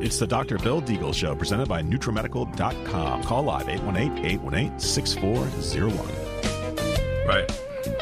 It's the Dr. Bill Deagle Show, presented by NutriMedical.com. Call live 818-818-6401. Right.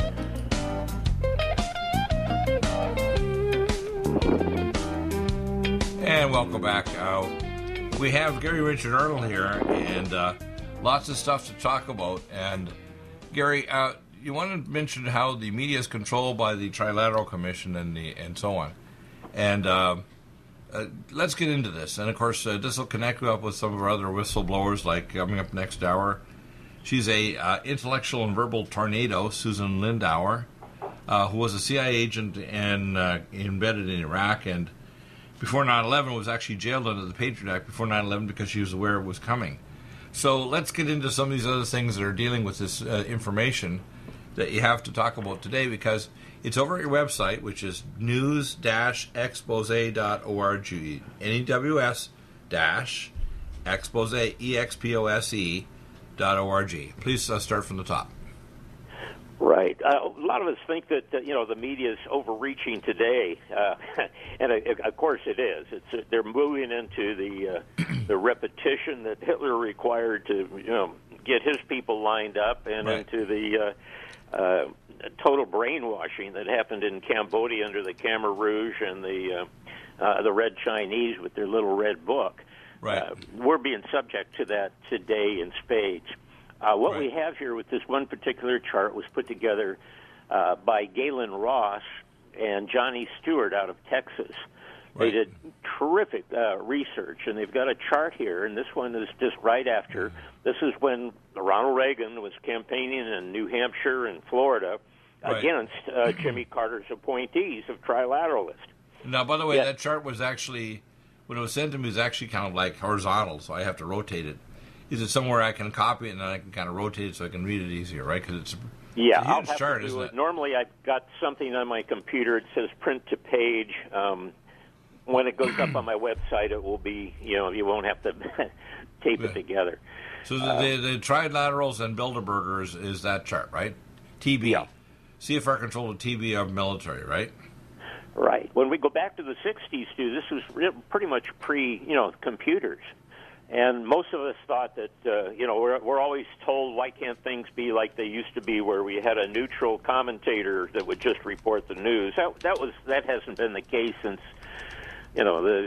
And welcome back. We have Gary Richard Arnold here, and lots of stuff to talk about. And Gary, you want to mention how the media is controlled by the Trilateral Commission and so on. And let's get into this. And of course, this will connect you up with some of our other whistleblowers, like coming up next hour. She's a intellectual and verbal tornado, Susan Lindauer, who was a CIA agent and embedded in Iraq, and before 9/11 was actually jailed under the Patriot Act before 9/11 because she was aware it was coming. So let's get into some of these other things that are dealing with this information that you have to talk about today, because it's over at your website, which is news-expose.org, NEWS-expose, EXPOSE.org. Please start from the top. Right. A lot of us think that the media is overreaching today, and of course it is. They're moving into the repetition that Hitler required to get his people lined up, and right. into the total brainwashing that happened in Cambodia under the Khmer Rouge and the Red Chinese with their little red book. Right. We're being subject to that today in spades. What right. we have here with this one particular chart was put together by Galen Ross and Johnny Stewart out of Texas. They did terrific research, and they've got a chart here, and this one is just right after. This is when Ronald Reagan was campaigning in New Hampshire and Florida against Jimmy Carter's appointees of Trilateralists. Now, by the way, that chart was actually, when it was sent to me, it was actually kind of like horizontal, so I have to rotate it. Is it somewhere I can copy it and then I can kind of rotate it so I can read it easier, right? Because it's a huge chart, isn't it? Normally, I've got something on my computer. It says print to page. When it goes up on my website, it will be, you won't have to tape it together. So the Trilaterals and Bilderbergers is that chart, right? TB. Yeah. CFR controlled TB of military, right? Right. When we go back to the 60s, too, this was pretty much pre-computers. And most of us thought that, we're always told, why can't things be like they used to be, where we had a neutral commentator that would just report the news. That hasn't been the case since, the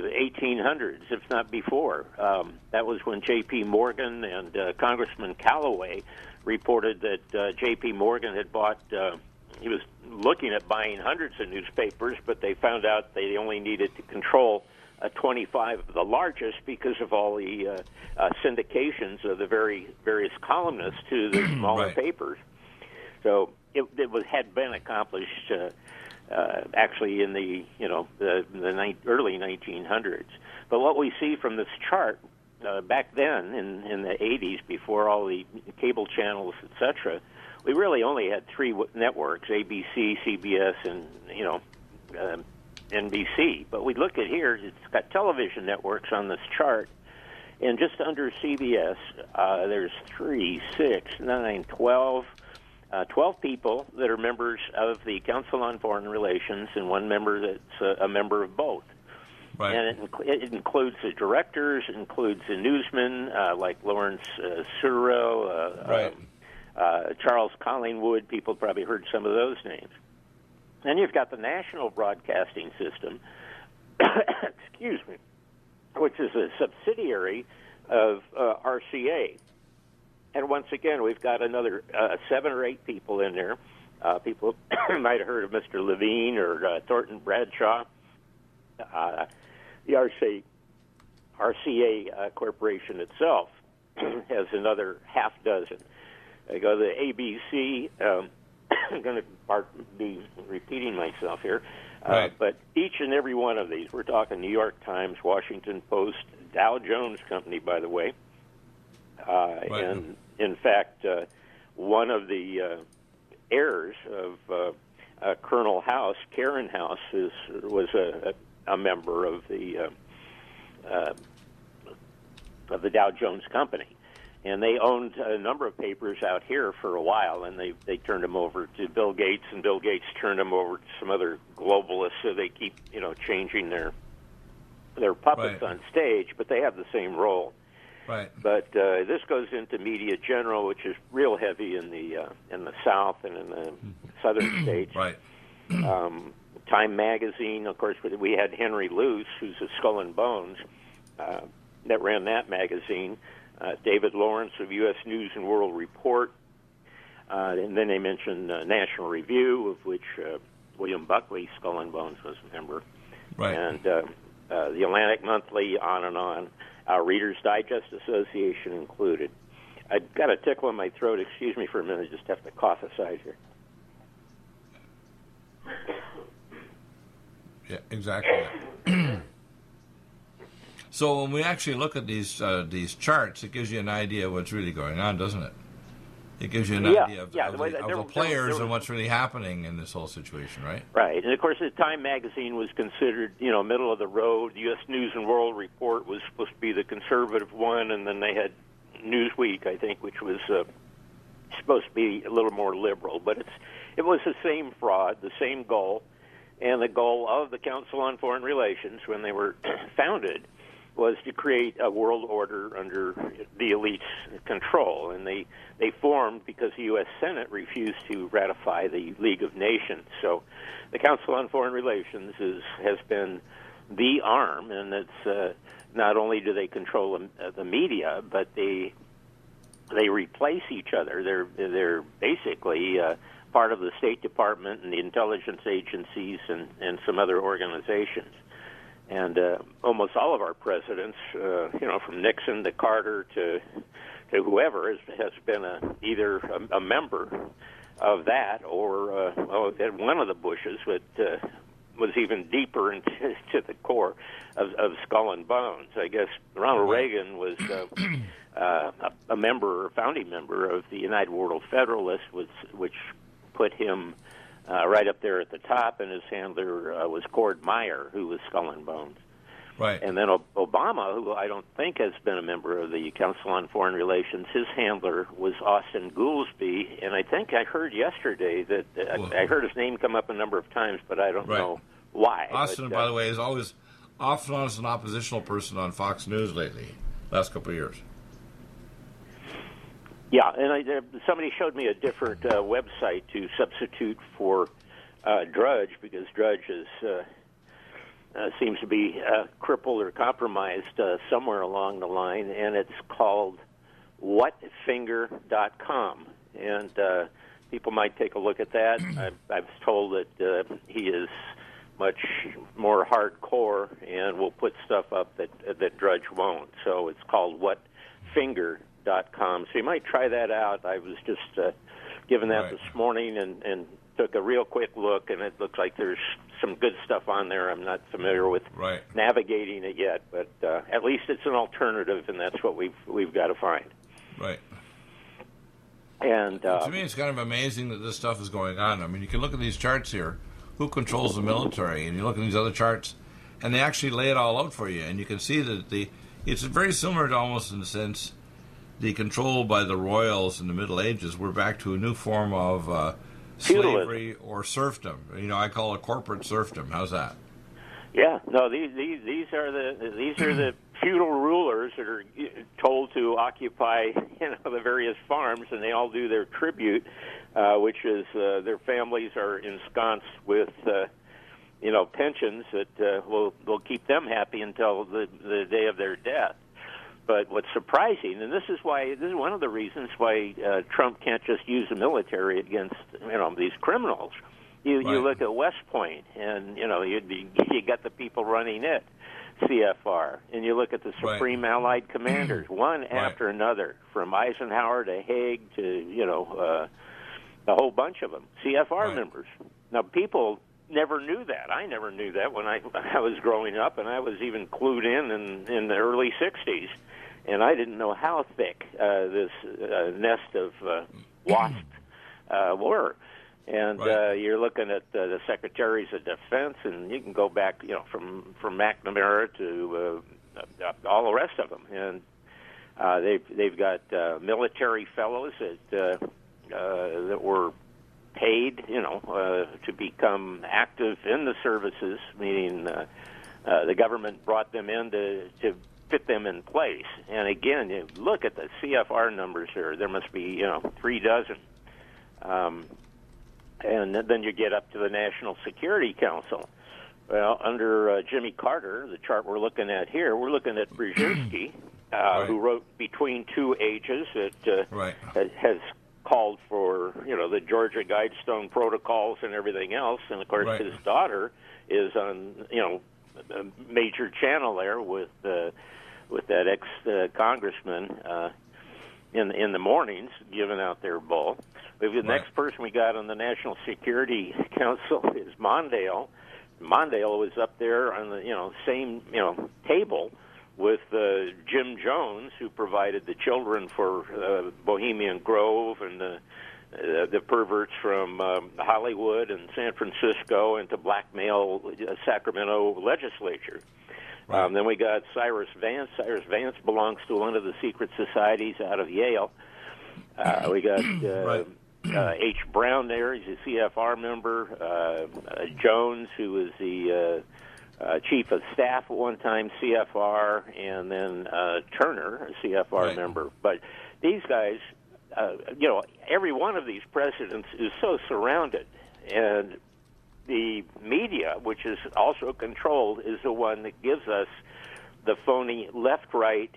1800s, if not before. That was when J.P. Morgan and Congressman Callaway reported that J.P. Morgan had bought, he was looking at buying hundreds of newspapers, but they found out they only needed to control 25 of the largest because of all the syndications of the various columnists to the smaller papers. So it had been accomplished actually in the early 1900s. But what we see from this chart back then in the 80s, before all the cable channels, etc., we really only had three networks: ABC, CBS, and NBC. But we look at here, it's got television networks on this chart, and just under CBS, there's 3, 6, 9, 12 people that are members of the Council on Foreign Relations, and one member that's a member of both. Right. And it includes the directors, includes the newsmen like Lawrence Suro, Charles Collingwood. People probably heard some of those names. Then you've got the National Broadcasting System, excuse me, which is a subsidiary of RCA. And once again, we've got another 7 or 8 people in there. People might have heard of Mr. Levine or Thornton Bradshaw. The RCA Corporation itself has another half dozen. I go to the ABC. I'm going to be repeating myself here, but each and every one of these, we're talking New York Times, Washington Post, Dow Jones Company, by the way, and in fact, one of the heirs of Colonel House, Karen House, was a member of the Dow Jones Company. And they owned a number of papers out here for a while, and they turned them over to Bill Gates, and Bill Gates turned them over to some other globalists. So they keep changing their they're puppets Right. on stage, but they have the same role. Right. But this goes into media general, which is real heavy in the South and in the southern states. Right. Time magazine, of course, we had Henry Luce, who's a Skull and Bones, that ran that magazine. David Lawrence of U.S. News and World Report. And then they mentioned National Review, of which William Buckley, Skull and Bones, was a member. Right. And the Atlantic Monthly, on and on. Reader's Digest Association included. I've got a tickle in my throat. Excuse me for a minute. I just have to cough aside here. Yeah, exactly. So when we actually look at these charts, it gives you an idea of what's really going on, doesn't it? It gives you an idea of the players and what's really happening in this whole situation, right? Right. And, of course, the Time magazine was considered, middle of the road. U.S. News and World Report was supposed to be the conservative one, and then they had Newsweek, I think, which was supposed to be a little more liberal. But it was the same fraud, the same goal, and the goal of the Council on Foreign Relations when they were founded was to create a world order under the elite's control. And they formed because the U.S. Senate refused to ratify the League of Nations. So the Council on Foreign Relations has been the arm, and it's not only do they control the media, but they replace each other. They're basically part of the State Department and the intelligence agencies and some other organizations. And almost all of our presidents, from Nixon to Carter to whoever, has been either a member of that or one of the Bushes was even deeper into the core of Skull and Bones. I guess Ronald Reagan was a member, a founding member of the United World Federalists, which put him right up there at the top, and his handler was Cord Meyer, who was Skull and Bones. Right. And then Obama, who I don't think has been a member of the Council on Foreign Relations, his handler was Austin Goolsbee, and I think I heard yesterday that I heard his name come up a number of times, but I don't know why. Austin, by the way, is always often as an oppositional person on Fox News lately, last couple of years. Yeah, and somebody showed me a different website to substitute for Drudge, because Drudge seems to be crippled or compromised somewhere along the line, and it's called whatfinger.com. And people might take a look at that. I was told that he is much more hardcore and will put stuff up that Drudge won't. So it's called whatfinger.com. So you might try that out. I was just given that this morning and took a real quick look, and it looks like there's some good stuff on there. I'm not familiar with navigating it yet, but at least it's an alternative, and that's what we've got to find. Right. And to me, it's kind of amazing that this stuff is going on. I mean, you can look at these charts here. Who controls the military? And you look at these other charts, and they actually lay it all out for you. And you can see that it's very similar to, almost in a sense, the control by the royals in the Middle Ages. We're back to a new form of slavery or serfdom. I call it corporate serfdom. How's that? Yeah, no, these are the feudal rulers that are told to occupy the various farms, and they all do their tribute, which is their families are ensconced with pensions that will keep them happy until the day of their death. But what's surprising, and this is one of the reasons why Trump can't just use the military against these criminals. You look at West Point, and you got the people running it, CFR, and you look at the Supreme Allied Commanders, one after another, from Eisenhower to Haig to a whole bunch of them, CFR members. Now people never knew that. I never knew that when I was growing up, and I was even clued in the early '60s, and I didn't know how thick this nest of wasps were. And you're looking at the secretaries of defense, and you can go back, from McNamara to all the rest of them, and they've got military fellows that were paid, to become active in the services, meaning the government brought them in to fit them in place. And again, you look at the CFR numbers here. There must be 3 dozen. And then you get up to the National Security Council. Well, under Jimmy Carter, the chart we're looking at here, we're looking at Brzezinski, right. who wrote Between Two Ages. That right. has called for the Georgia Guidestone protocols and everything else. And of course, right. his daughter is on a major channel there with that ex-congressman in the mornings giving out their bull. The next person we got on the National Security Council is Mondale. Mondale was up there on the same table with Jim Jones, who provided the children for Bohemian Grove and the perverts from Hollywood and San Francisco and to blackmail Sacramento legislature. Right. Then we got Cyrus Vance. Cyrus Vance belongs to one of the secret societies out of Yale. We got right. H. Brown there. He's a CFR member. Jones, who was the chief of staff at one time, CFR, and then Turner, a CFR right. member. But these guys, every one of these presidents is so surrounded, and the media, which is also controlled, is the one that gives us the phony left-right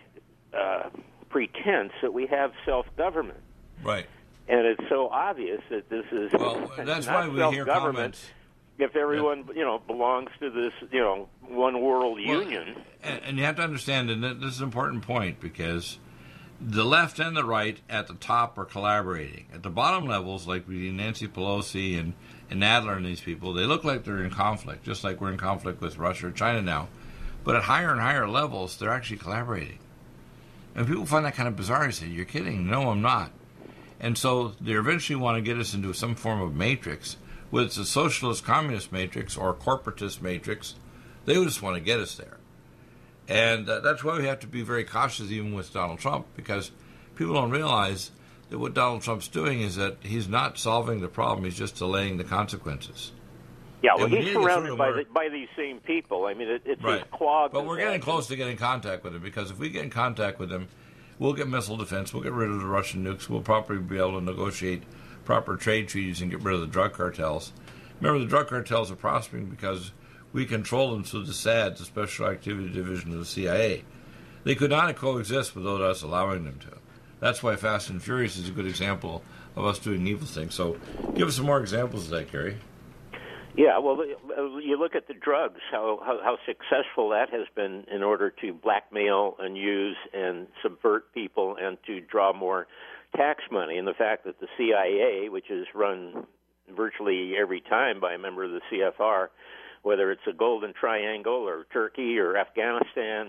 pretense that we have self-government. Right. And it's so obvious that this is that's not why we hear self-government comments. if everyone, belongs to this, one world union. And you have to understand, and this is an important point, because the left and the right at the top are collaborating. At the bottom levels, like Nancy Pelosi and Nadler and these people, they look like they're in conflict, just like we're in conflict with Russia or China now. But at higher and higher levels, they're actually collaborating. And people find that kind of bizarre. They say, "You're kidding." No, I'm not. And so they eventually want to get us into some form of matrix, whether it's a socialist communist matrix or a corporatist matrix. They just want to get us there. And that's why we have to be very cautious even with Donald Trump, because people don't realize that what Donald Trump's doing is that he's not solving the problem, he's just delaying the consequences. Yeah, well, he's surrounded by these same people. I mean, it's right. his clog. But we're getting close to getting contact with him, because if we get in contact with him, we'll get missile defense, we'll get rid of the Russian nukes, we'll probably be able to negotiate proper trade treaties and get rid of the drug cartels. Remember, the drug cartels are prospering because we control them through the SAD, the Special Activity Division of the CIA. They could not coexist without us allowing them to. That's why Fast and Furious is a good example of us doing evil things. So give us some more examples of that, Gary. Yeah, well, you look at the drugs, how successful that has been in order to blackmail and use and subvert people and to draw more tax money. And the fact that the CIA, which is run virtually every time by a member of the CFR, whether it's a Golden Triangle or Turkey or Afghanistan,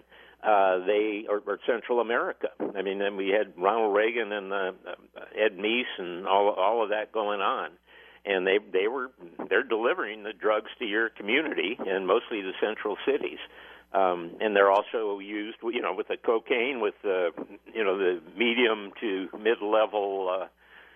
or Central America. I mean, then we had Ronald Reagan and Ed Meese and all of that going on. And they're delivering the drugs to your community, and mostly the central cities. And they're also used, with the cocaine, with the medium to mid-level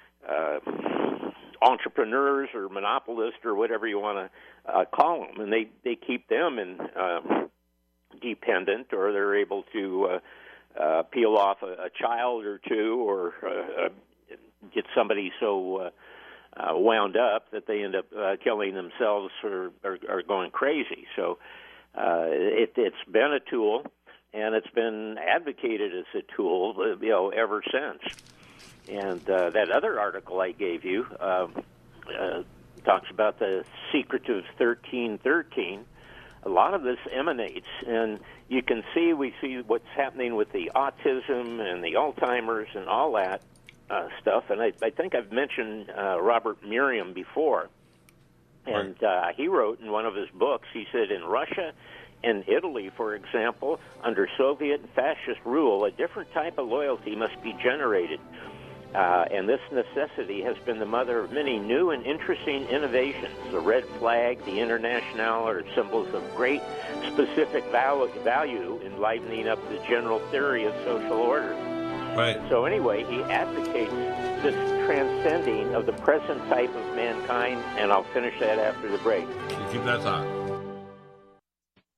entrepreneurs or monopolists or whatever you want to call them, and they keep them in dependent, or they're able to peel off a child or two, or get somebody so wound up that they end up killing themselves or going crazy. So it's been a tool, and it's been advocated as a tool, ever since. And that other article I gave you talks about the secretive 1313. A lot of this emanates, and we see what's happening with the autism and the Alzheimer's and all that stuff. And I think I've mentioned Robert Merriam before. And he wrote in one of his books, he said, in Russia and Italy, for example, under Soviet and fascist rule, a different type of loyalty must be generated. And this necessity has been the mother of many new and interesting innovations. The red flag, the international, are symbols of great specific value in lightening up the general theory of social order. Right. So anyway, he advocates this transcending of the present type of mankind, and I'll finish that after the break. Keep that thought. Do you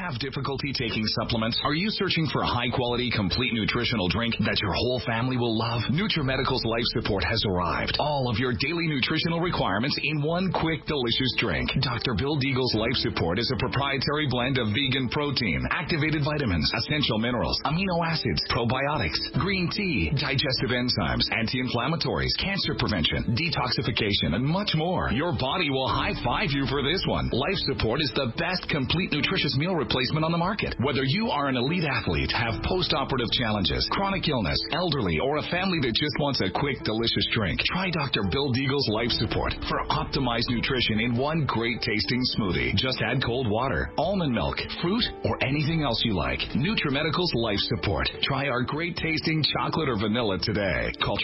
have difficulty taking supplements? Are you searching for a high-quality, complete nutritional drink that your whole family will love? NutriMedical's Life Support has arrived. All of your daily nutritional requirements in one quick, delicious drink. Dr. Bill Deagle's Life Support is a proprietary blend of vegan protein, activated vitamins, essential minerals, amino acids, probiotics, green tea, digestive enzymes, anti-inflammatories, cancer prevention, detoxification, and much more. Your body will high-five you for this one. Life Support is the best complete nutritious meal replacement on the market. Whether you are an elite athlete, have post-operative challenges, chronic illness, elderly, or a family that just wants a quick, delicious drink, try Dr. Bill Deagle's Life Support for optimized nutrition in one great-tasting smoothie. Just add cold water, almond milk, fruit, or anything else you like. NutriMedical's Life Support. Try our great-tasting chocolate or vanilla today. Call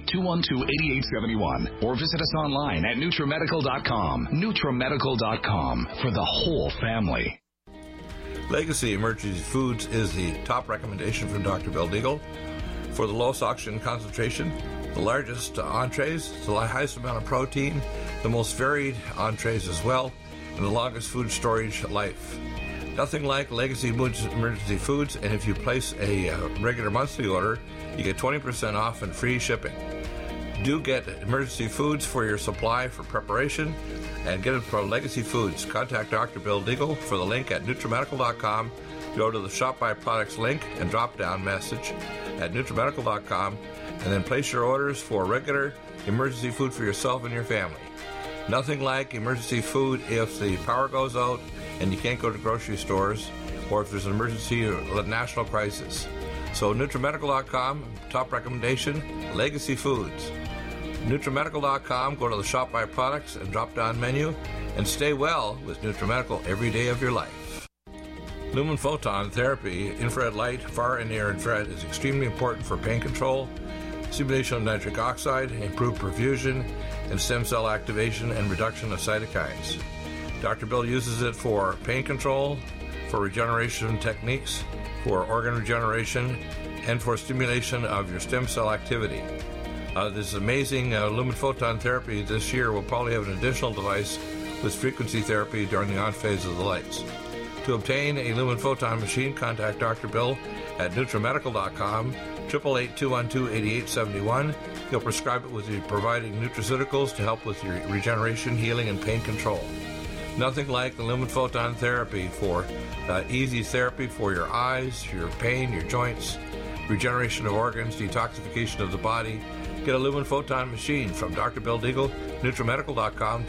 888-212-8871 or visit us online at NutriMedical.com. NutriMedical.com for the whole family. Legacy Emergency Foods is the top recommendation from Dr. Bill Deagle for the lowest oxygen concentration, the largest entrees, the highest amount of protein, the most varied entrees as well, and the longest food storage life. Nothing like Legacy Emergency Foods, and if you place a regular monthly order, you get 20% off and free shipping. Do get Emergency Foods for your supply for preparation, and get it from Legacy Foods. Contact Dr. Bill Deagle for the link at NutriMedical.com. Go to the Shop by Products link and drop-down message at NutriMedical.com, and then place your orders for regular emergency food for yourself and your family. Nothing like emergency food if the power goes out and you can't go to grocery stores, or if there's an emergency or a national crisis. So NutriMedical.com, top recommendation, Legacy Foods. NutriMedical.com, go to the Shop by Products and drop-down menu, and stay well with NutriMedical every day of your life. Lumen photon therapy, infrared light, far and near infrared, is extremely important for pain control, stimulation of nitric oxide, improved perfusion, and stem cell activation and reduction of cytokines. Dr. Bill uses it for pain control, for regeneration techniques, for organ regeneration, and for stimulation of your stem cell activity. This amazing Lumen photon therapy this year will probably have an additional device with frequency therapy during the on phase of the lights. To obtain a Lumen photon machine, contact Dr. Bill at NutriMedical.com, 888-212-8871. He'll prescribe it with you providing nutraceuticals to help with your regeneration, healing, and pain control. Nothing like the Lumen photon therapy for easy therapy for your eyes, your pain, your joints, regeneration of organs, detoxification of the body. Get a Lumen photon machine from Dr. Bill Deagle, NutriMedical.com,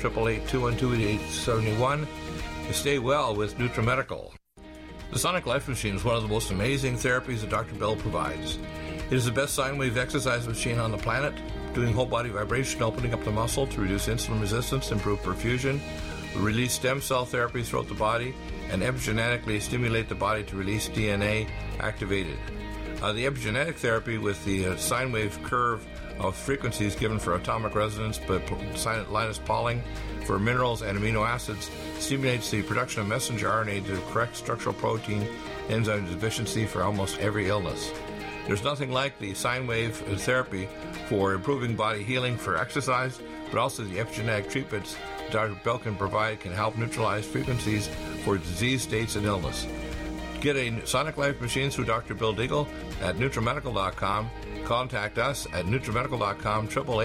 888-212-8871. Stay well with NutriMedical. The Sonic Life Machine is one of the most amazing therapies that Dr. Bill provides. It is the best sine wave exercise machine on the planet, doing whole body vibration, opening up the muscle to reduce insulin resistance, improve perfusion, release stem cell therapy throughout the body, and epigenetically stimulate the body to release DNA activated. The epigenetic therapy with the sine wave curve of frequencies given for atomic resonance, but Linus Pauling for minerals and amino acids stimulates the production of messenger RNA to correct structural protein enzyme deficiency for almost every illness. There's nothing like the sine wave therapy for improving body healing for exercise, but also the epigenetic treatments Dr. Bill can provide can help neutralize frequencies for disease states and illness. Get a Sonic Life machine through Dr. Bill Deagle at NutriMedical.com. Contact us at NutriMedical.com,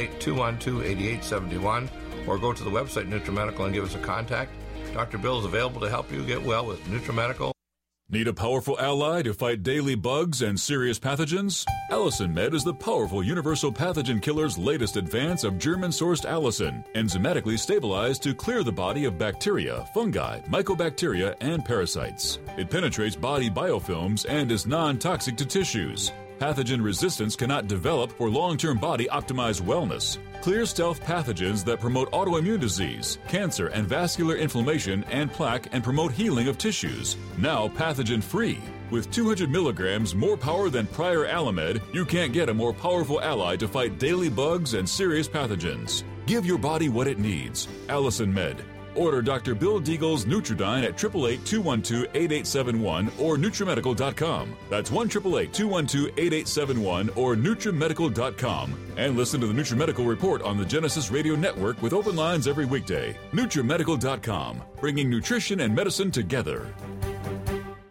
888-212-8871, or go to the website NutriMedical and give us a contact. Dr. Bill is available to help you get well with NutriMedical. Need a powerful ally to fight daily bugs and serious pathogens? Allicin Med is the powerful universal pathogen killer's latest advance of German-sourced allicin, enzymatically stabilized to clear the body of bacteria, fungi, mycobacteria, and parasites. It penetrates body biofilms and is non-toxic to tissues. Pathogen resistance cannot develop for long-term body-optimized wellness. Clear stealth pathogens that promote autoimmune disease, cancer, and vascular inflammation and plaque and promote healing of tissues. Now pathogen-free. With 200 milligrams more power than prior Alamed, you can't get a more powerful ally to fight daily bugs and serious pathogens. Give your body what it needs. Allicin Med. Order Dr. Bill Deagle's Nutridyne at 888-212-8871 or NutriMedical.com. That's 1-888-212-8871 or NutriMedical.com. And listen to the NutriMedical Report on the Genesis Radio Network with open lines every weekday. NutriMedical.com, bringing nutrition and medicine together.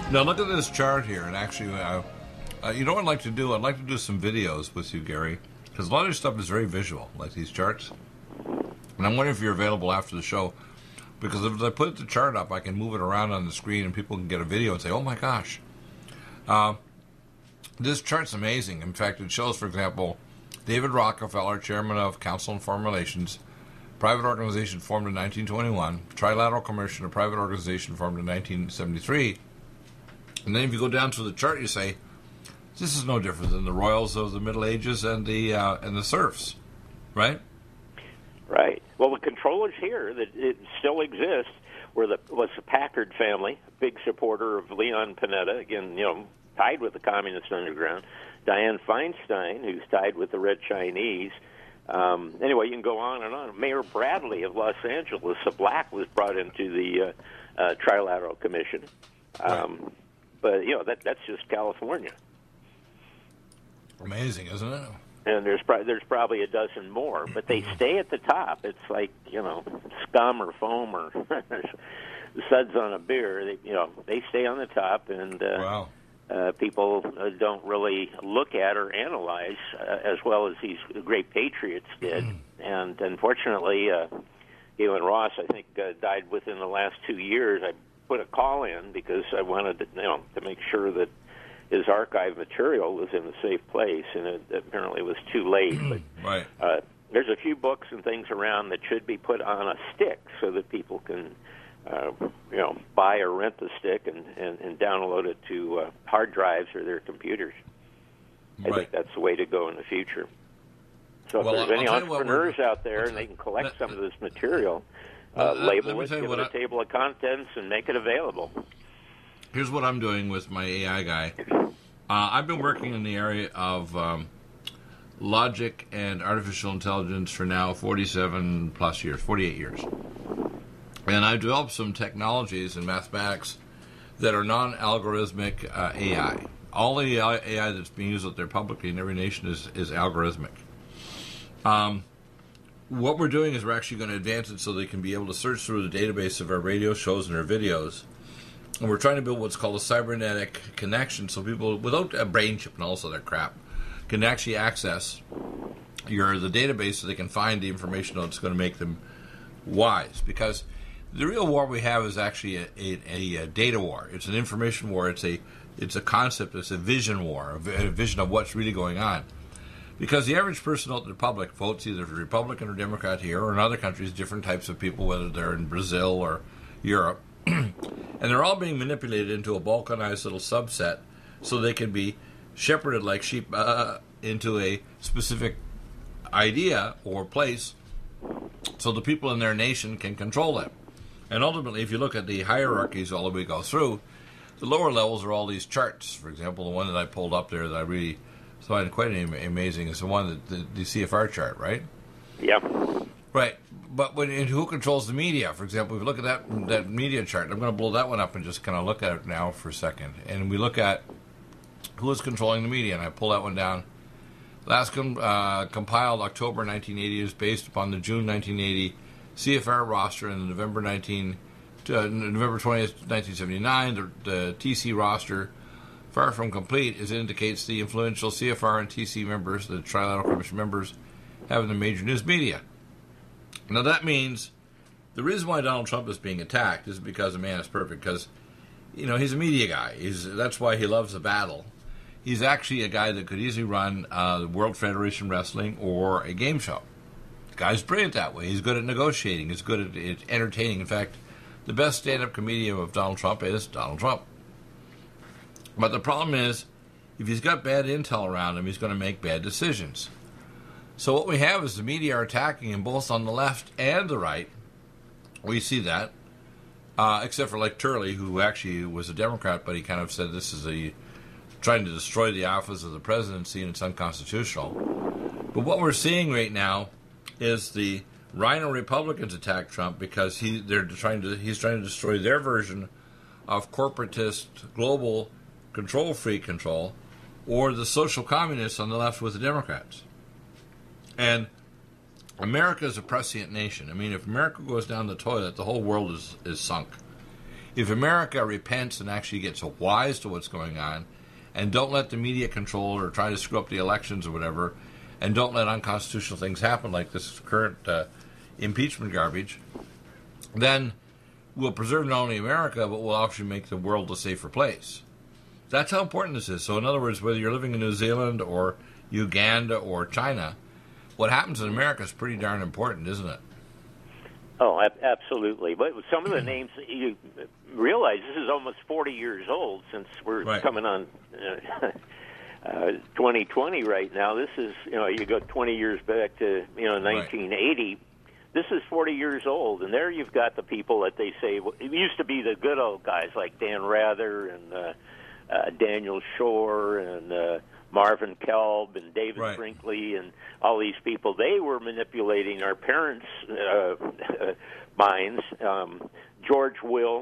Now look at this chart here, and actually, you know what I'd like to do? I'd like to do some videos with you, Gary, because a lot of this stuff is very visual, like these charts. And I'm wondering if you're available after the show, because if I put the chart up, I can move it around on the screen, and people can get a video and say, "Oh my gosh, this chart's amazing." In fact, it shows, for example, David Rockefeller, chairman of Council on Foreign Relations, private organization formed in 1921, Trilateral Commission, a private organization formed in 1973. And then if you go down through the chart, you say, this is no different than the royals of the Middle Ages and the serfs, right? Right. Well, the controllers here that it still exists was the Packard family, big supporter of Leon Panetta, again, tied with the Communist Underground. Dianne Feinstein, who's tied with the Red Chinese. Anyway, you can go on and on. Mayor Bradley of Los Angeles, a black, was brought into the Trilateral Commission. But that's just California. Amazing, isn't it? And there's probably a dozen more, but they stay at the top. It's like scum or foam or suds on a beer. They stay on the top, and wow. People don't really look at or analyze as well as these great patriots did. And unfortunately, Galen Ross, I think, died within the last 2 years. I put a call in because I wanted to make sure that his archive material was in a safe place, and it apparently was too late. But right. There's a few books and things around that should be put on a stick so that people can, buy or rent the stick and download it to hard drives or their computers. Right. I think that's the way to go in the future. So if there's any entrepreneurs out there and they can collect some of this material, label it, give it a table of contents, and make it available. Here's what I'm doing with my AI guy. I've been working in the area of logic and artificial intelligence for now 47 plus years, 48 years. And I've developed some technologies in mathematics that are non-algorithmic AI. All the AI that's being used out there publicly in every nation is algorithmic. What we're doing is we're actually going to advance it so they can be able to search through the database of our radio shows and our videos. And we're trying to build what's called a cybernetic connection so people without a brain chip and all this other crap can actually access the database so they can find the information that's going to make them wise. Because the real war we have is actually a data war. It's an information war. It's a concept. It's a vision war, a vision of what's really going on. Because the average person out in the public votes either for Republican or Democrat here, or in other countries, different types of people, whether they're in Brazil or Europe. And they're all being manipulated into a balkanized little subset so they can be shepherded like sheep into a specific idea or place so the people in their nation can control them. And ultimately, if you look at the hierarchies all the way go through, the lower levels are all these charts. For example, the one that I pulled up there that I really find quite amazing is the one that the CFR chart, right? Yeah. Right. But who controls the media? For example, if you look at that media chart, I'm going to blow that one up and just kind of look at it now for a second. And we look at who is controlling the media, and I pull that one down. Last compiled October 1980 is based upon the June 1980 CFR roster and the November 20th, 1979. The TC roster, far from complete, as it indicates the influential CFR and TC members, the Trilateral Commission members, having the major news media. Now that means the reason why Donald Trump is being attacked is because a man is perfect, because he's a media guy. That's why he loves the battle. He's actually a guy that could easily run the World Federation Wrestling or a game show. The guy's brilliant that way. He's good at negotiating. He's good at entertaining. In fact, the best stand-up comedian of Donald Trump is Donald Trump. But the problem is, if he's got bad intel around him, he's going to make bad decisions. So what we have is the media are attacking him both on the left and the right. We see that, except for like Turley, who actually was a Democrat, but he kind of said this is trying to destroy the office of the presidency and it's unconstitutional. But what we're seeing right now is the Rhino Republicans attack Trump because he's trying to destroy their version of corporatist global control, free control, or the social communists on the left with the Democrats. And America is a prescient nation. I mean, if America goes down the toilet, the whole world is sunk. If America repents and actually gets wise to what's going on, and don't let the media control or try to screw up the elections or whatever, and don't let unconstitutional things happen like this current impeachment garbage, then we'll preserve not only America, but we'll actually make the world a safer place. That's how important this is. So in other words, whether you're living in New Zealand or Uganda or China, what happens in America is pretty darn important, isn't it? Oh, absolutely. But some of the names, you realize this is almost 40 years old since we're coming on 2020 right now. This is, you go 20 years back to, 1980. Right. This is 40 years old, and there you've got the people that they say, it used to be the good old guys like Dan Rather and Daniel Shore and Marvin Kelb and David Brinkley and all these people. They were manipulating our parents' minds. George Will,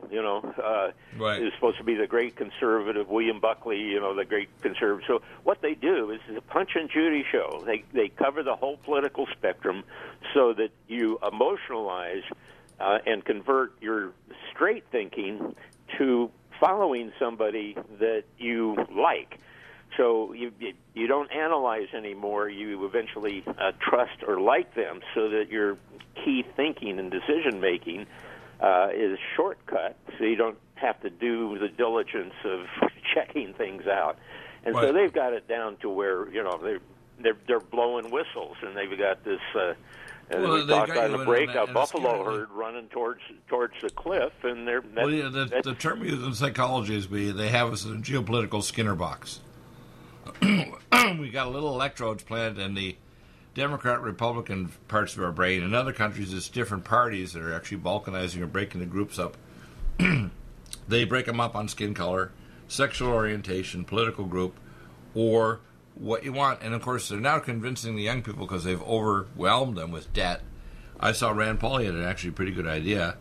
is supposed to be the great conservative. William Buckley, the great conservative. So what they do is a Punch and Judy show. They cover the whole political spectrum so that you emotionalize and convert your straight thinking to following somebody that you like. So you don't analyze anymore. You eventually trust or like them so that your key thinking and decision-making is shortcut, so you don't have to do the diligence of checking things out. And so they've got it down to where, they're blowing whistles, and they've got this, we talked on the break, a buffalo herd running towards the cliff, and they're... the term used in psychology is they have us in a geopolitical Skinner box. We got little electrodes planted in the Democrat, Republican parts of our brain. In other countries, it's different parties that are actually balkanizing or breaking the groups up. They break them up on skin color, sexual orientation, political group, or what you want. And, of course, they're now convincing the young people because they've overwhelmed them with debt. I saw Rand Paul had actually a pretty good idea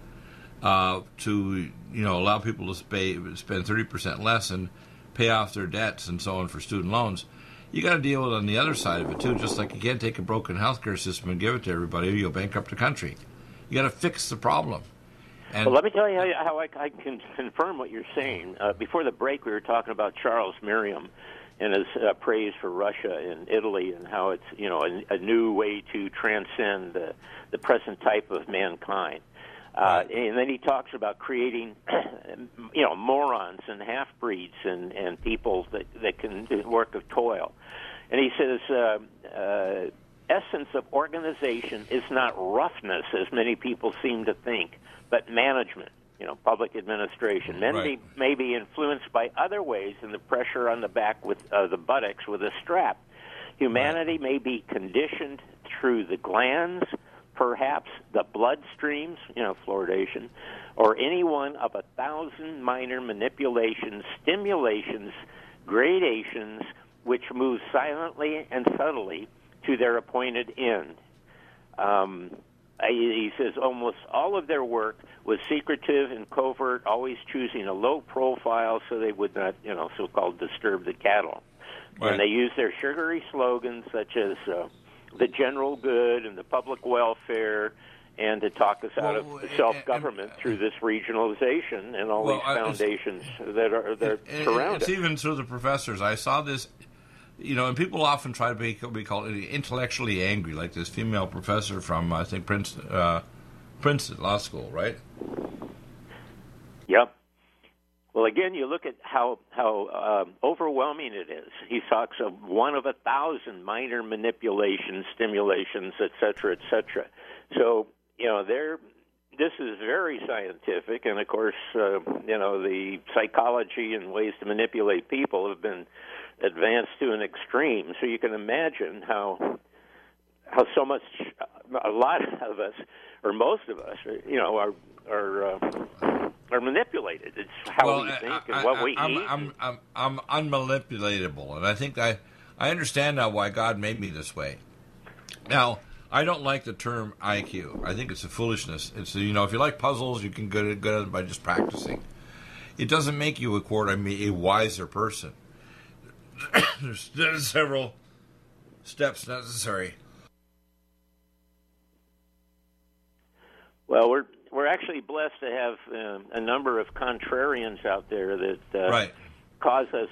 to, allow people to spend 30% less and pay off their debts and so on for student loans. You got to deal with it on the other side of it too. Just like you can't take a broken healthcare system and give it to everybody, or you'll bankrupt the country. You got to fix the problem. And well, let me tell you how I can confirm what you're saying. Before the break, we were talking about Charles Merriam and his praise for Russia and Italy, and how it's a new way to transcend the present type of mankind. And then he talks about creating, morons and half-breeds and people that can do work of toil. And he says, essence of organization is not roughness, as many people seem to think, but management, public administration. Men may be influenced by other ways than the pressure on the back with the buttocks with a strap. Humanity may be conditioned through the glands, perhaps the bloodstreams, fluoridation, or any one of 1,000 minor manipulations, stimulations, gradations, which move silently and subtly to their appointed end. He says almost all of their work was secretive and covert, always choosing a low profile so they would not, so-called disturb the cattle. Right. And they use their sugary slogans such as the general good and the public welfare, and to talk us out of self-government through this regionalization and all these foundations that surround it. It's even through the professors. I saw this, and people often try to be called intellectually angry, like this female professor from, I think, Princeton Law School, right? Yep. Well, again, you look at how overwhelming it is. He talks of one of 1,000 minor manipulations, stimulations, et cetera, et cetera. So, this is very scientific, and of course, the psychology and ways to manipulate people have been advanced to an extreme. So you can imagine how so much, a lot of us, or most of us, are manipulated. It's how we think and what we eat. I'm unmanipulatable, and I think I understand now why God made me this way. Now, I don't like the term IQ. I think it's a foolishness. It's if you like puzzles, you can get at it by just practicing. It doesn't make you a wiser person. There's several steps necessary. Well, we're actually blessed to have a number of contrarians out there that right. cause us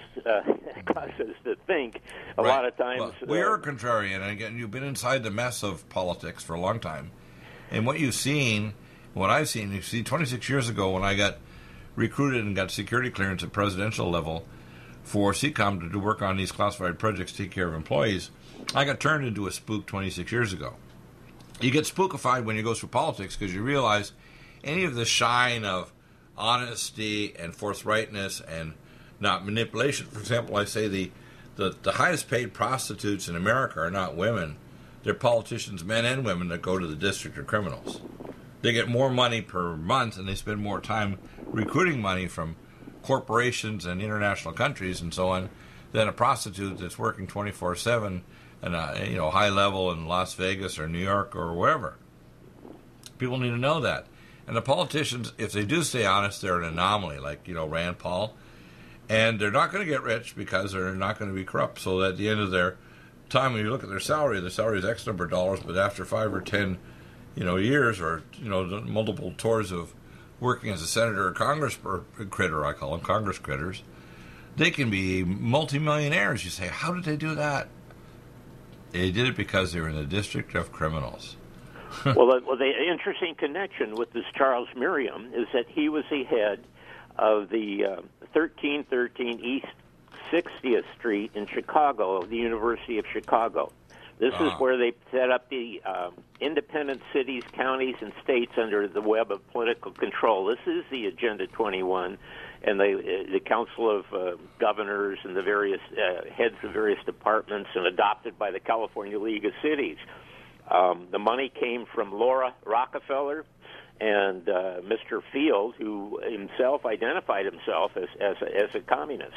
to think a lot of times. Well, we're a contrarian, and again, you've been inside the mess of politics for a long time, and what I've seen, you see, 26 years ago when I got recruited and got security clearance at presidential level for CECOM to do work on these classified projects, take care of employees, I got turned into a spook 26 years ago. You get spookified when you go through politics because you realize any of the shine of honesty and forthrightness and not manipulation. For example, I say the highest paid prostitutes in America are not women. They're politicians, men and women, that go to the district are criminals. They get more money per month, and they spend more time recruiting money from corporations and international countries and so on than a prostitute that's working 24/7 and high level in Las Vegas or New York or wherever. People need to know that. And the politicians, if they do stay honest, they're an anomaly, like Rand Paul. And they're not going to get rich because they're not going to be corrupt. So at the end of their time, when you look at their salary is X number of dollars, but after 5 or 10 years or multiple tours of working as a senator or Congress critter, I call them Congress critters, they can be multimillionaires. You say, how did they do that? They did it because they were in the district of criminals. Well, the interesting connection with this Charles Merriam is that he was the head of the 1313 East 60th Street in Chicago, the University of Chicago. This is where they set up the independent cities, counties, and states under the web of political control. This is the Agenda 21, and the Council of Governors and the various heads of various departments, and adopted by the California League of Cities. The money came from Laura Rockefeller and Mr. Field, who himself identified himself as a communist.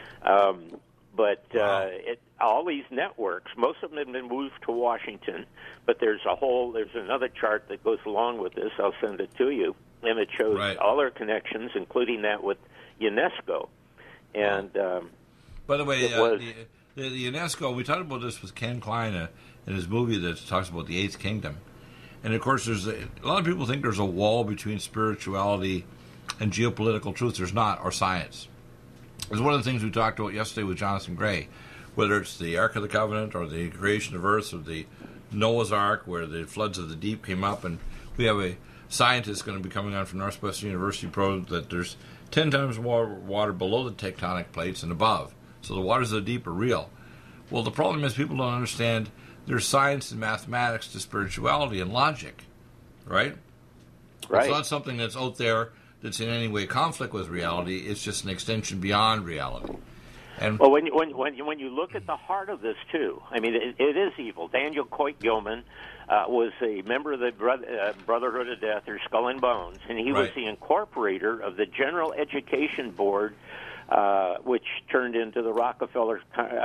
All these networks, most of them have been moved to Washington, but there's another chart that goes along with this. I'll send it to you, and it shows all their connections, including that with UNESCO. And by the way, the UNESCO, we talked about this with Ken Klein in his movie that talks about the Eighth Kingdom. And of course, there's a lot of people think there's a wall between spirituality and geopolitical truth. There's not, or science. It's one of the things we talked about yesterday with Jonathan Gray, whether it's the Ark of the Covenant or the creation of Earth or the Noah's Ark, where the floods of the deep came up. And we have a scientist going to be coming on from Northwestern University proved that there's 10 times more water below the tectonic plates and above. So the waters of the deep are real. Well, the problem is people don't understand there's science and mathematics to spirituality and logic, right? Right. It's not something that's out there that's in any way conflict with reality. It's just an extension beyond reality. And well, when you look at the heart of this too, I mean, it is evil. Daniel Coit Gilman was a member of the Brotherhood of Death, or Skull and Bones, and he was the incorporator of the General Education Board, which turned into the Rockefeller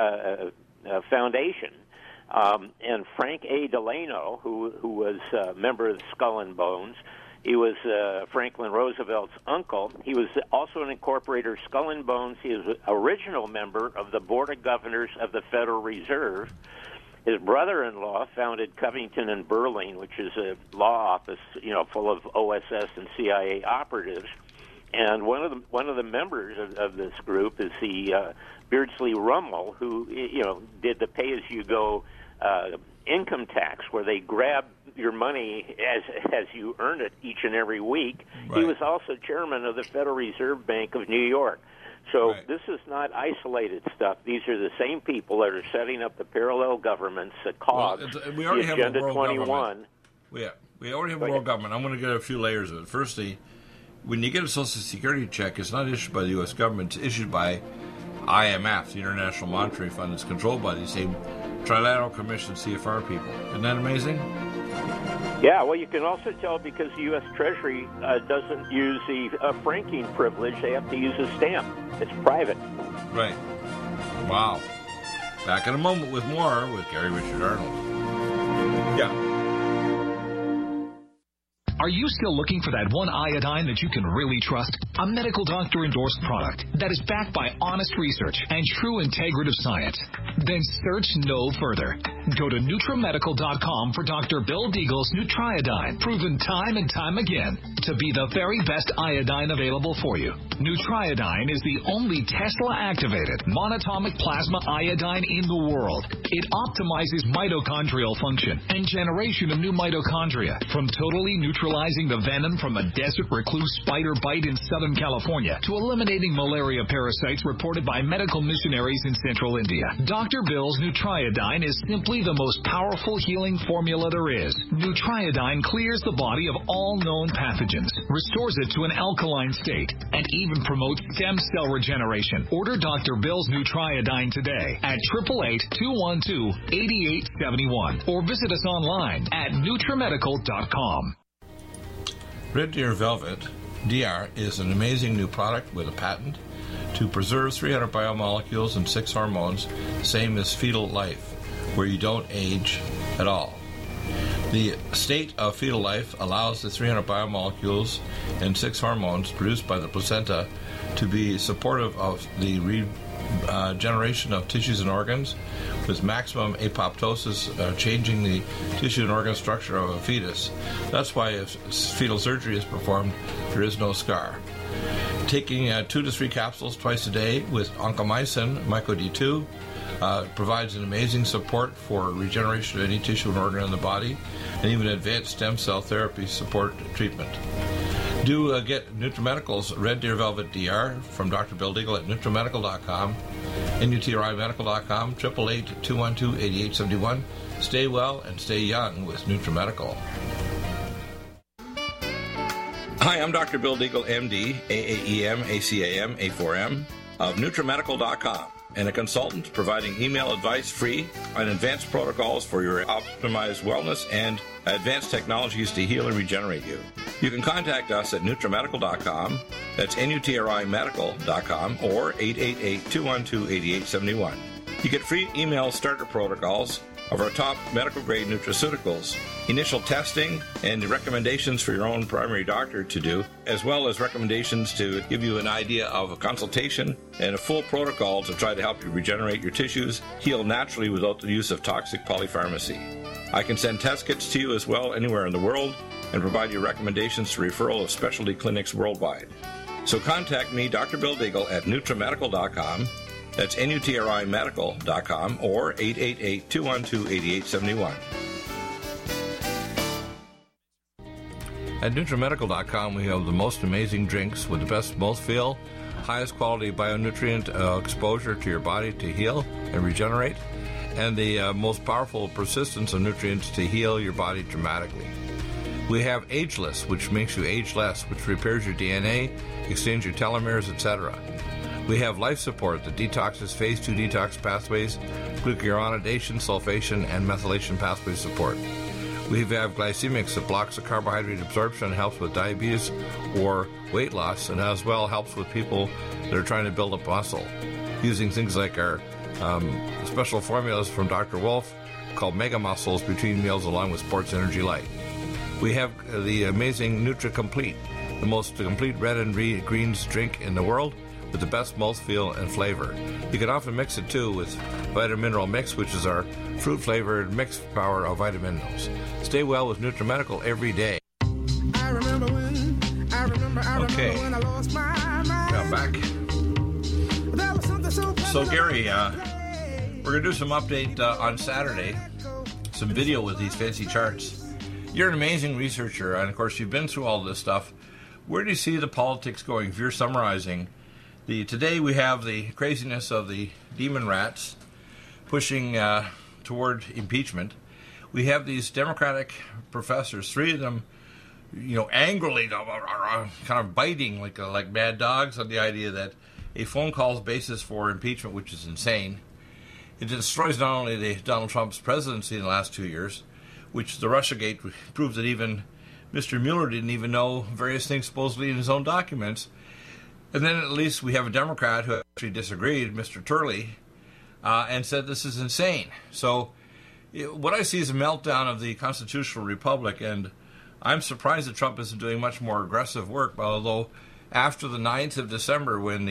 Foundation. And Frank A. Delano, who was a member of the Skull and Bones, he was Franklin Roosevelt's uncle. He was also an incorporator of Skull and Bones. He was an original member of the Board of Governors of the Federal Reserve. His brother-in-law founded Covington and Burling, which is a law office, full of OSS and CIA operatives. And one of the members of this group is the Beardsley Rummel, who did the pay-as-you-go income tax, where they grab your money as you earn it each and every week. Right. He was also chairman of the Federal Reserve Bank of New York. So this is not isolated stuff. These are the same people that are setting up the parallel governments, the COGS, we already the have Agenda a world 21. Government. We already have a world government. I'm going to get a few layers of it. Firstly, when you get a Social Security check, it's not issued by the U.S. government. It's issued by IMF, the International Monetary Fund. It's controlled by the same Trilateral Commission CFR people. Isn't that amazing? Yeah, well, you can also tell because the U.S. Treasury doesn't use the franking privilege. They have to use a stamp. It's private. Right. Wow. Back in a moment with more with Gary Richard Arnold. Yeah. Are you still looking for that one iodine that you can really trust? A medical doctor endorsed product that is backed by honest research and true integrative science? Then search no further. Go to NutriMedical.com for Dr. Bill Deagle's Nutriodine, proven time and time again to be the very best iodine available for you. Nutriodine is the only Tesla-activated monatomic plasma iodine in the world. It optimizes mitochondrial function and generation of new mitochondria, from totally neutralizing the venom from a desert recluse spider bite in Southern California to eliminating malaria parasites reported by medical missionaries in Central India. Dr. Bill's Nutriodine is simply the most powerful healing formula there is. Nutriodine clears the body of all known pathogens, restores it to an alkaline state, and even promotes stem cell regeneration. Order Dr. Bill's Nutriodine today at 888-212-8871 or visit us online at NutriMedical.com. Red Deer Velvet DR is an amazing new product with a patent to preserve 300 biomolecules and 6 hormones, same as fetal life, where you don't age at all. The state of fetal life allows the 300 biomolecules and 6 hormones produced by the placenta to be supportive of the regeneration of tissues and organs, with maximum apoptosis, changing the tissue and organ structure of a fetus. That's why if fetal surgery is performed, there is no scar. Taking 2 to 3 capsules twice a day with oncomycin, MycoD2, provides an amazing support for regeneration of any tissue and organ in the body, and even advanced stem cell therapy support treatment. Do get NutriMedical's Red Deer Velvet DR from Dr. Bill Deagle at NutriMedical.com, NutriMedical.com, 888-212-8871. Stay well and stay young with NutriMedical. Hi, I'm Dr. Bill Deagle, MD, AAEM, ACAM, A4M, of NutriMedical.com, and a consultant providing email advice free on advanced protocols for your optimized wellness and advanced technologies to heal and regenerate you. You can contact us at NutriMedical.com, that's NutriMedical.com, or 888-212-8871. You get free email starter protocols of our top medical-grade nutraceuticals, initial testing, and recommendations for your own primary doctor to do, as well as recommendations to give you an idea of a consultation and a full protocol to try to help you regenerate your tissues, heal naturally without the use of toxic polypharmacy. I can send test kits to you as well anywhere in the world and provide you recommendations to referral of specialty clinics worldwide. So contact me, Dr. Bill Deagle, at NutriMedical.com. That's NutriMedical.com, or 888-212-8871. At NutriMedical.com, we have the most amazing drinks with the best mouthfeel, highest quality bionutrient exposure to your body to heal and regenerate, and the most powerful persistence of nutrients to heal your body dramatically. We have Ageless, which makes you age less, which repairs your DNA, extends your telomeres, etc. We have Life Support that detoxes phase 2 detox pathways, glucuronidation, sulfation, and methylation pathway support. We have Glycemics that blocks the carbohydrate absorption and helps with diabetes or weight loss, and as well helps with people that are trying to build up muscle, using things like our special formulas from Dr. Wolf called Mega Muscles between meals along with Sports Energy Light. We have the amazing NutriComplete, the most complete red and greens drink in the world, with the best mouthfeel and flavor. You can often mix it too with Vitamin Mineral Mix, which is our fruit-flavored mixed power of vitamin minerals. Stay well with NutriMedical every day. Okay, I'm back. So Gary, we're going to do some update on Saturday, some video with these fancy charts. You're an amazing researcher, and of course you've been through all this stuff. Where do you see the politics going if you're summarizing? Today we have the craziness of the demon rats pushing toward impeachment. We have these Democratic professors, 3 of them, angrily kind of biting like mad dogs on the idea that a phone call is basis for impeachment, which is insane. It destroys not only Donald Trump's presidency in the last 2 years, which the Russiagate proves that even Mr. Mueller didn't even know various things supposedly in his own documents. And then at least we have a Democrat who actually disagreed, Mr. Turley, and said this is insane. So what I see is a meltdown of the constitutional republic, and I'm surprised that Trump isn't doing much more aggressive work, although after the 9th of December when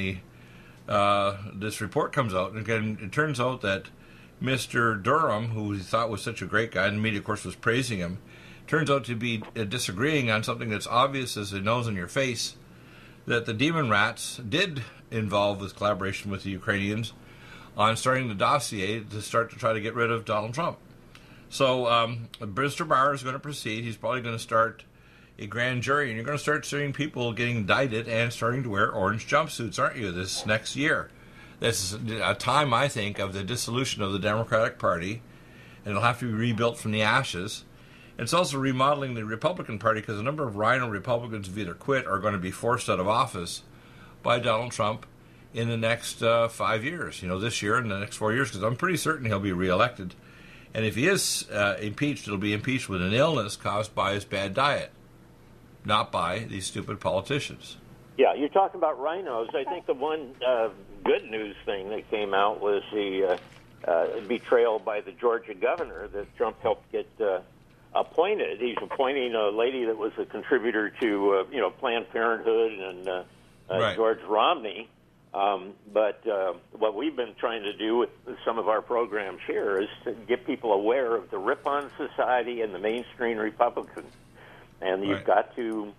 this report comes out, and again, it turns out that Mr. Durham, who he thought was such a great guy, and the media, of course, was praising him, turns out to be disagreeing on something that's obvious as the nose in your face, that the Demon Rats did involve with collaboration with the Ukrainians on starting the dossier to try to get rid of Donald Trump. So Mr. Barr is going to proceed. He's probably going to start a grand jury, and you're going to start seeing people getting indicted and starting to wear orange jumpsuits, aren't you, this next year? This is a time, I think, of the dissolution of the Democratic Party, and it'll have to be rebuilt from the ashes. It's also remodeling the Republican Party because a number of rhino Republicans have either quit or are going to be forced out of office by Donald Trump in the next 5 years, this year and the next 4 years, because I'm pretty certain he'll be reelected. And if he is impeached, it'll be impeached with an illness caused by his bad diet, not by these stupid politicians. Yeah, you're talking about rhinos. I think the one good news thing that came out was the betrayal by the Georgia governor that Trump helped get appointed. He's appointing a lady that was a contributor to, Planned Parenthood and right. George Romney. But what we've been trying to do with some of our programs here is to get people aware of the Ripon Society and the mainstream Republicans. And you've got to,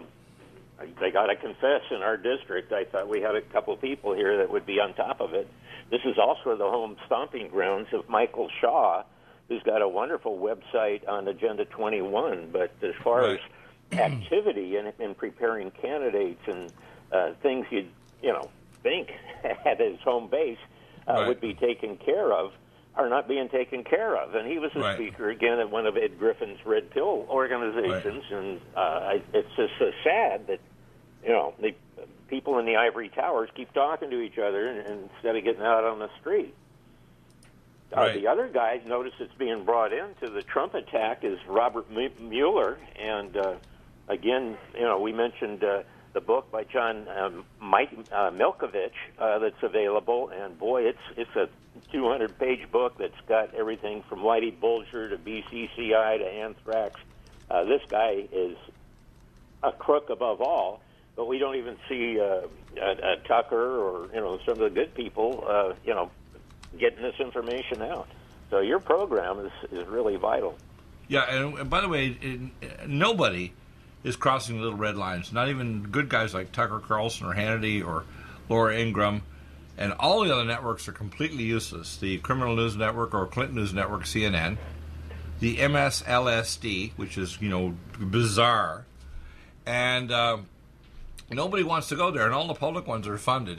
I got to confess, in our district, I thought we had a couple people here that would be on top of it. This is also the home stomping grounds of Michael Shaw, who's got a wonderful website on Agenda 21. But as far as activity in preparing candidates and things you'd, think at his home base would be taken care of, are not being taken care of. And he was a speaker, again, at one of Ed Griffin's Red Pill organizations. And it's just so sad that, the people in the ivory towers keep talking to each other instead of getting out on the street. The other guy, notice it's being brought into the Trump attack, is Robert Mueller. And, again, we mentioned the book by John Milkovich that's available. And, boy, it's a 200-page book that's got everything from Whitey Bulger to BCCI to anthrax. This guy is a crook above all, but we don't even see Tucker or, some of the good people, getting this information out. So your program is really vital. Yeah, and by the way, nobody is crossing little red lines, not even good guys like Tucker Carlson or Hannity or Laura Ingraham. And all the other networks are completely useless. The Criminal News Network or Clinton News Network, CNN, the MSLSD, which is, bizarre. And nobody wants to go there. And all the public ones are funded,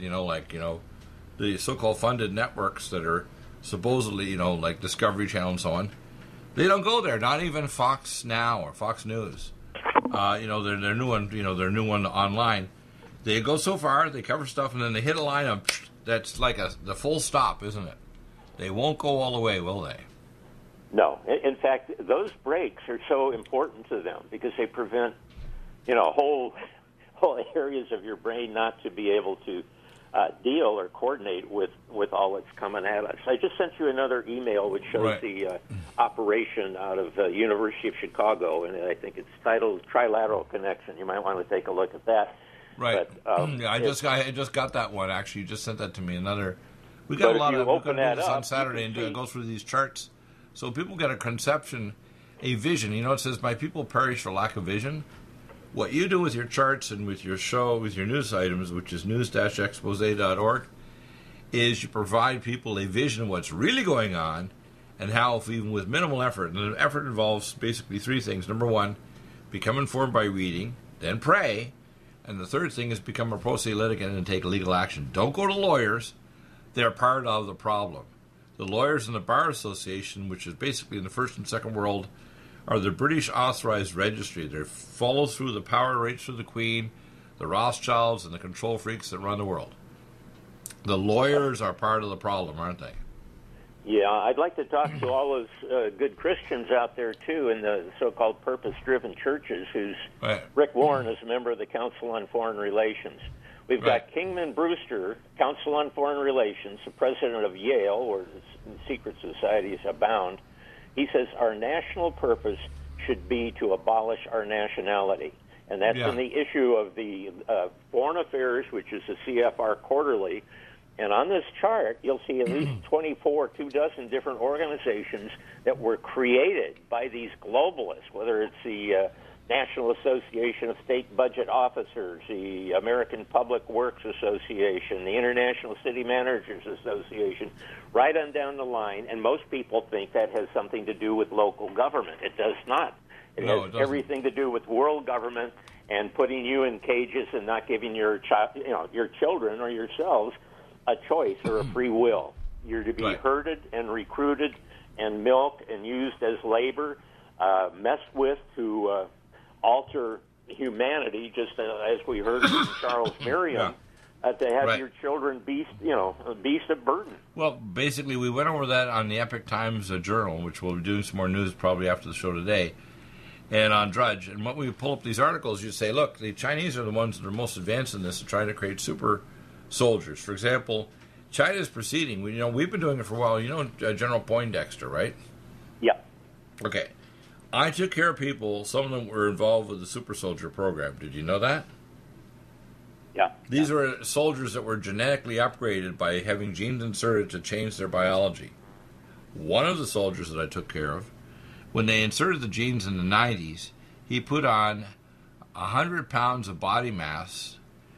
the so-called funded networks that are supposedly, like Discovery Channel and so on. They don't go there, not even Fox Now or Fox News. Their new one, their new one online. They go so far, they cover stuff, and then they hit a line of that's like the full stop, isn't it? They won't go all the way, will they? No. In fact, those breaks are so important to them because they prevent, whole areas of your brain not to be able to deal or coordinate with all that's coming at us. I just sent you another email which shows the operation out of University of Chicago, and I think it's titled Trilateral Connection. You might want to take a look at that. Right. But, I just got that one. Actually, you just sent that to me. We got a lot of. We're going to do this on Saturday and go through these charts, so people get a conception, a vision. It says, "My people perish for lack of vision." What you do with your charts and with your show, with your news items, which is news-expose.org, is you provide people a vision of what's really going on and how, even with minimal effort, and the effort involves basically three things. Number one, become informed by reading, then pray, and the third thing is become a pro se litigant and take legal action. Don't go to lawyers. They're part of the problem. The lawyers in the Bar Association, which is basically in the first and second world, are the British authorized registry. They follow through the power rates through the Queen, the Rothschilds, and the control freaks that run the world. The lawyers are part of the problem, aren't they? Yeah, I'd like to talk to all those good Christians out there, too, in the so-called purpose-driven churches, Rick Warren is a member of the Council on Foreign Relations. We've got Kingman Brewster, Council on Foreign Relations, the president of Yale, where secret societies abound. He says, our national purpose should be to abolish our nationality. And that's in the issue of the Foreign Affairs, which is the CFR Quarterly. And on this chart, you'll see at least 2 dozen different organizations that were created by these globalists, whether it's the National Association of State Budget Officers, the American Public Works Association, the International City Managers Association, right on down the line. And most people think that has something to do with local government. It does not. It has everything to do with world government and putting you in cages and not giving your your children or yourselves a choice or a free will. You're to be herded and recruited and milked and used as labor, messed with to alter humanity, just as we heard from Charles Merriam, to have your children beast of burden. Well, basically, we went over that on the Epoch Times Journal, which we'll be doing some more news probably after the show today, and on Drudge. And when we pull up these articles, you say, look, the Chinese are the ones that are most advanced in this and trying to create super soldiers. For example, China's proceeding. We've been doing it for a while. You know General Poindexter, right? Yeah. Okay. I took care of people. Some of them were involved with the super soldier program. Did you know that? Yeah. These were soldiers that were genetically upgraded by having genes inserted to change their biology. One of the soldiers that I took care of, when they inserted the genes in the 90s, he put on 100 pounds of body mass,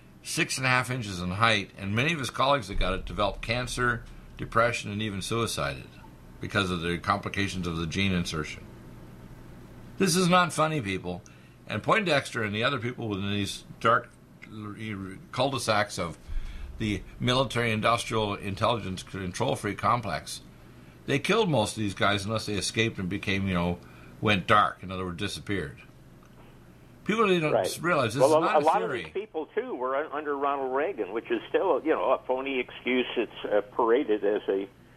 6.5 inches in height, and many of his colleagues that got it developed cancer, depression, and even suicided because of the complications of the gene insertion. This is not funny, people. And Poindexter and the other people within these dark cul-de-sacs of the military-industrial intelligence control freak complex, they killed most of these guys unless they escaped and became, went dark. In other words, disappeared. People don't realize this is not a theory. A lot of these people, too, were under Ronald Reagan, which is still, a phony excuse. It's paraded as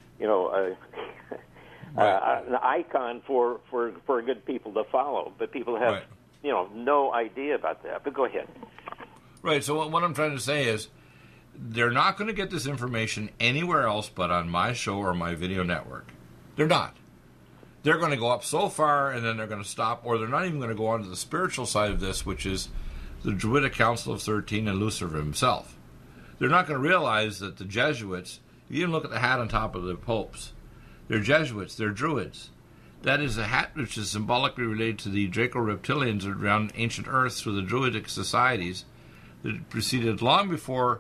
an icon for good people to follow. But people have, no idea about that. But go ahead. Right, so what I'm trying to say is they're not going to get this information anywhere else but on my show or my video network. They're not. They're going to go up so far and then they're going to stop, or they're not even going to go on to the spiritual side of this, which is the Druidic Council of 13 and Lucifer himself. They're not going to realize that the Jesuits, if you even look at the hat on top of the popes, they're Jesuits, they're Druids. That is a hat which is symbolically related to the Draco-Reptilians around ancient Earth through the Druidic societies that proceeded long before,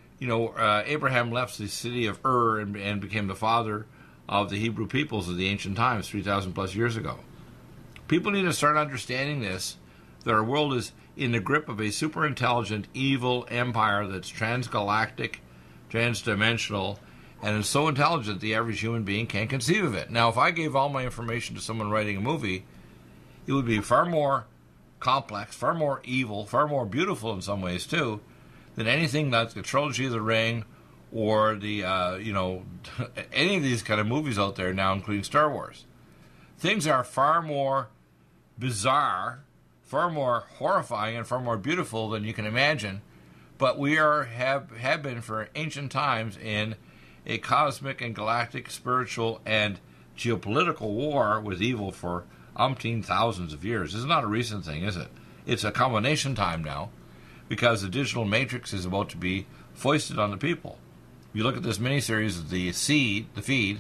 Abraham left the city of Ur and became the father of the Hebrew peoples of the ancient times, 3,000 plus years ago. People need to start understanding this, that our world is in the grip of a super intelligent, evil empire that's transgalactic, transdimensional, and is so intelligent the average human being can't conceive of it. Now, if I gave all my information to someone writing a movie, it would be far more complex, far more evil, far more beautiful in some ways, too, than anything like the Trilogy of the Ring or the, any of these kind of movies out there now, including Star Wars. Things are far more bizarre, far more horrifying, and far more beautiful than you can imagine. But we have been for ancient times in a cosmic and galactic, spiritual, and geopolitical war with evil for umpteen thousands of years. This is not a recent thing, is it? It's a combination time now, because the digital matrix is about to be foisted on the people. If you look at this miniseries, The Feed,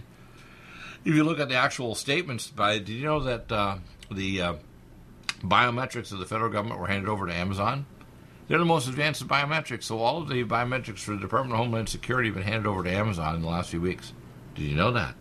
if you look at the actual statements did you know that the biometrics of the federal government were handed over to Amazon? They're the most advanced in biometrics, so all of the biometrics for the Department of Homeland Security have been handed over to Amazon in the last few weeks. Did you know that?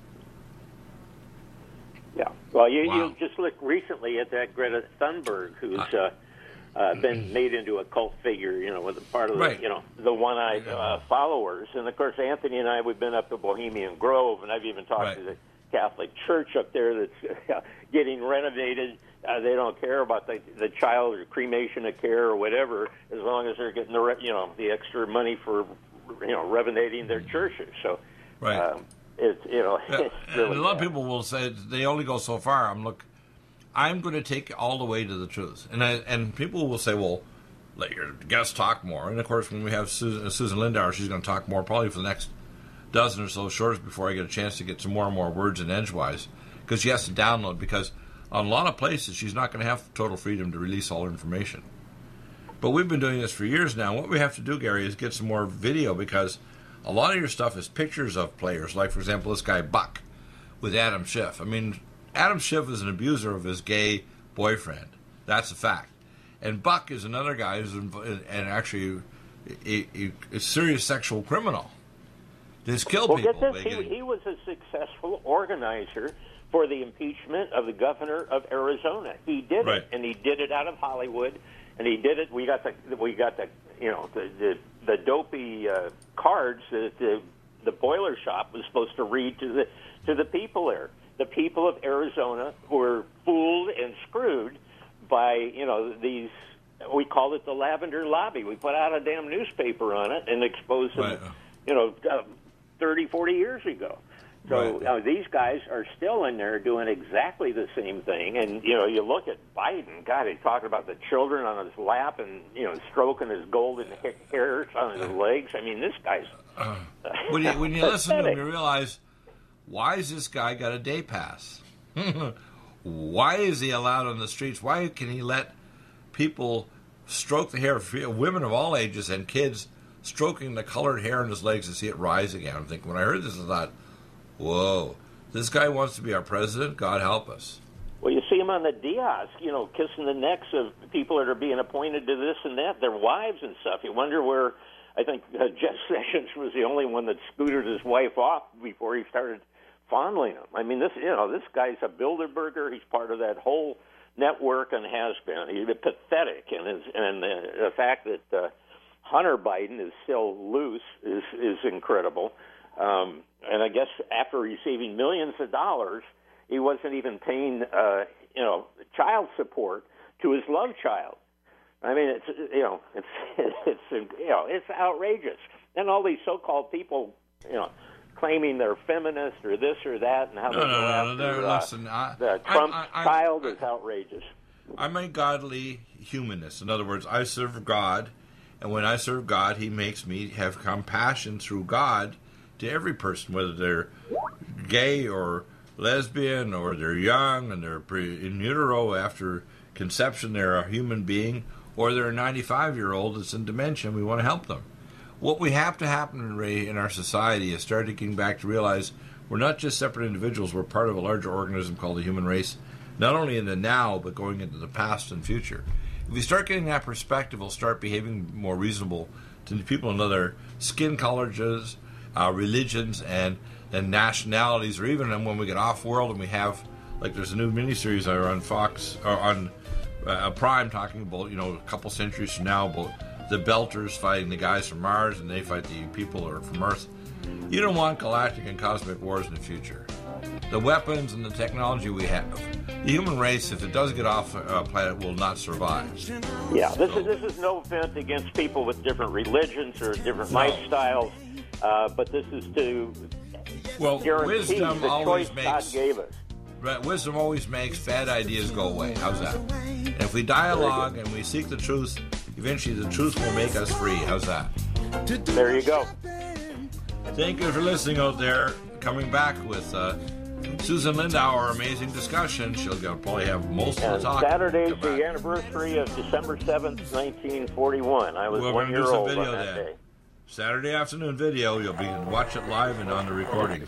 Yeah. Well, you just looked recently at that Greta Thunberg, who's been made into a cult figure, with a part of the one-eyed followers. And, of course, Anthony and I, we've been up to Bohemian Grove, and I've even talked to the Catholic Church up there that's getting renovated. They don't care about the child or cremation of care or whatever, as long as they're getting the extra money for renovating their churches. So it's it's really a lot of people will say they only go so far. I'm going to take all the way to the truth, and people will say, well, let your guests talk more. And of course, when we have Susan Lindauer, she's going to talk more probably for the next dozen or so shows before I get a chance to get some more and more words in edgewise, because she has to download. Because on a lot of places, she's not going to have total freedom to release all her information. But we've been doing this for years now. What we have to do, Gary, is get some more video, because a lot of your stuff is pictures of players. Like, for example, this guy Buck with Adam Schiff. I mean, Adam Schiff is an abuser of his gay boyfriend. That's a fact. And Buck is another guy who's actually a serious sexual criminal. He's killed people. Well, get this. He was a successful organizer for the impeachment of the governor of Arizona. He did it, and he did it out of Hollywood, and he did it. We got the dopey cards that the boiler shop was supposed to read to the people there. The people of Arizona were fooled and screwed by these. We called it the Lavender Lobby. We put out a damn newspaper on it and exposed them. 30, 40 years ago. So these guys are still in there doing exactly the same thing. And, you look at Biden, God, he's talking about the children on his lap and, stroking his golden hairs on his legs. I mean, this guy's... when you listen to him, you realize, why has this guy got a day pass? Why is he allowed on the streets? Why can he let people stroke the hair of women of all ages and kids stroking the colored hair on his legs to see it rise again? I'm thinking, when I heard this, I thought, whoa, this guy wants to be our president? God help us. Well, you see him on the Diaz, kissing the necks of people that are being appointed to this and that, their wives and stuff. You wonder where, I think Jeff Sessions was the only one that scooted his wife off before he started fondling him. I mean, this guy's a Bilderberger. He's part of that whole network and has been. He's pathetic, and the fact that Hunter Biden is still loose is incredible. And I guess after receiving millions of dollars, he wasn't even paying, child support to his love child. I mean, it's outrageous. And all these so-called people, claiming they're feminist or this or that, and how they go after the Trump child is outrageous. I'm a godly humanist. In other words, I serve God. And when I serve God, He makes me have compassion through God to every person, whether they're gay or lesbian or they're young and they're in utero after conception, they're a human being, or they're a 95-year-old that's in dementia, and we want to help them. What we have to happen, Ray, in our society is start getting back to realize we're not just separate individuals, we're part of a larger organism called the human race, not only in the now, but going into the past and future. If we start getting that perspective, we'll start behaving more reasonable to the people in other skin colors, religions, and nationalities, or even when we get off-world and we have, like there's a new miniseries on Fox, or on Prime, talking about, a couple centuries from now, about the Belters fighting the guys from Mars, and they fight the people that are from Earth. You don't want galactic and cosmic wars in the future. The weapons and the technology we have, the human race, if it does get off a planet, will not survive. Yeah, this is no offense against people with different religions or different lifestyles, but this is to guarantee the choice God gave us. Right, wisdom always makes bad ideas go away. How's that? And if we dialogue and we seek the truth, eventually the truth will make us free. How's that? There you go. Thank you for listening out there. Coming back with Susan Lindauer, our amazing discussion. She'll probably have most of the talk. Saturday's the anniversary of December 7th, 1941. I was 1 year old on that day. Saturday afternoon video. You'll be able to watch it live and on the recordings.